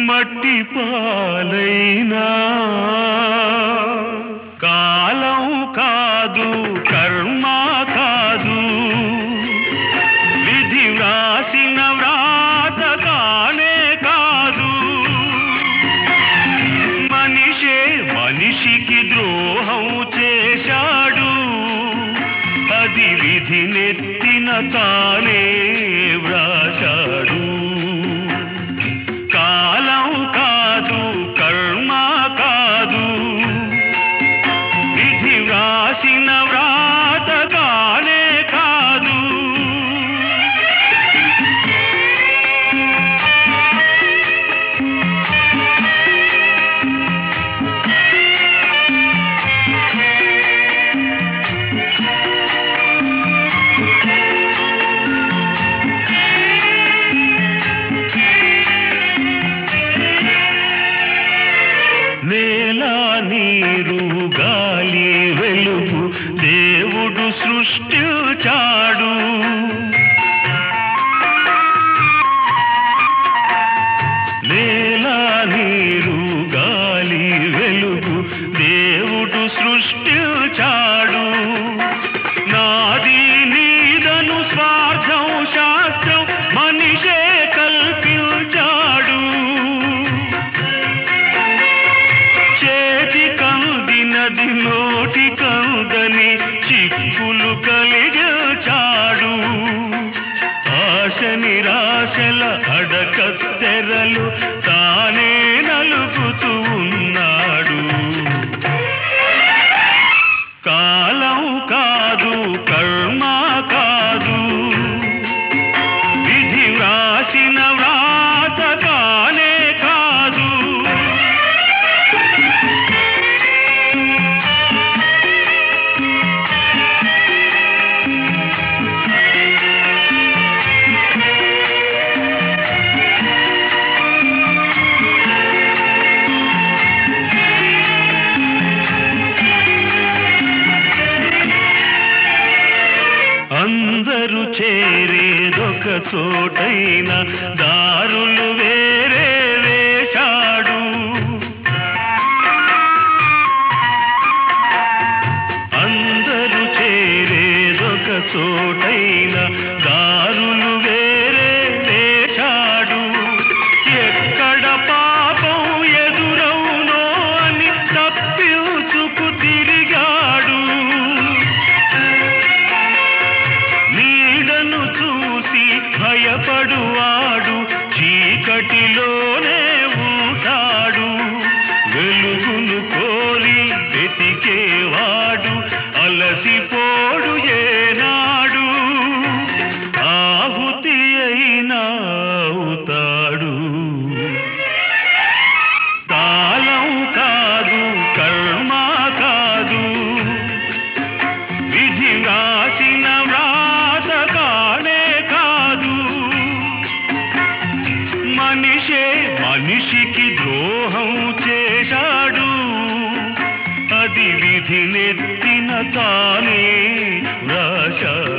మట్టి పాలైనా కాలం కాదు కర్మ కాదు విధి వ్రాసిన వ్రాత కానే కాదు మనిషే మనిషికి ద్రోహం చేశాడు అది విధి నెత్తిన తానే వ్రాశాడు కాలం కాదు కర్మ కాదు విధి వ్రాసిన వ్రాత కానే కాదు నేల నీరు గాలి వెలుగు దేవుడు సృష్టించాడు నేల నీరు గాలి వెలుగు దేవుడు సృష్టించాడు నాది నీదను స్వార్థం శాస్త్రం మనిషే కల్పించాడు కందినది నోటి కందని చిక్కులు కలిగించాడు ఆశ నిరాశల అడకత్తెరలు తానే నలుగుతూ ఉన్నాడు కాలం కాదు కర్మ కాదు విధి వ్రాసిన వ్రాత కానే కాదు అందరూ చేరేదొక చోటైన దారులు వేరే వేశాడు అందరూ చేరేదొక చోటైన దారులు వేరే వేశాడు ఎక్కడ పాపం ఎదురవునో అని తప్పించుకు తిరిగాడు నీడను చూసి భయపడువాడు చీకటిలోనే ఉంటాడు వెలుగును కోరి వెతికేవాడు అలసిపోడు ఏనాడు ఆహుతి అయినా అవుతాడు కాలం కాదు కర్మ కాదు విధి వ్రాసిన వ్రాత కానే కాదు మనిషే మనిషికి ద్రోహం చేశాడు అది విధి నెత్తిన తానే వ్రాశాడు